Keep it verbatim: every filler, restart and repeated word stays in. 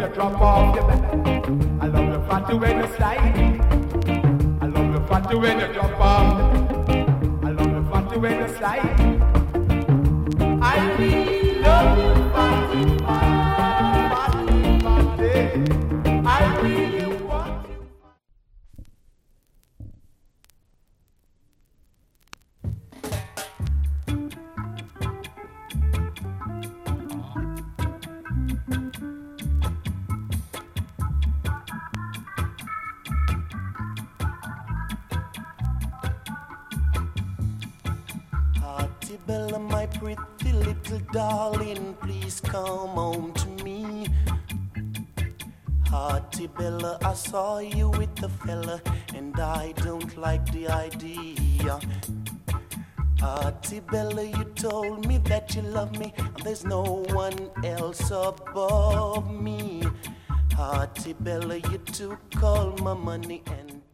you drop off your back. I love the fatty when you slide. I love the fatty when you drop off. I love the fatty when you slide. I really love you, fatty, fatty, fatty. I really want you. Bella, my pretty little darling, please come home to me. Hearty Bella, I saw you with the fella, and I don't like the idea. Hearty Bella, you told me that you love me, and there's no one else above me. Hearty Bella, you took all my money and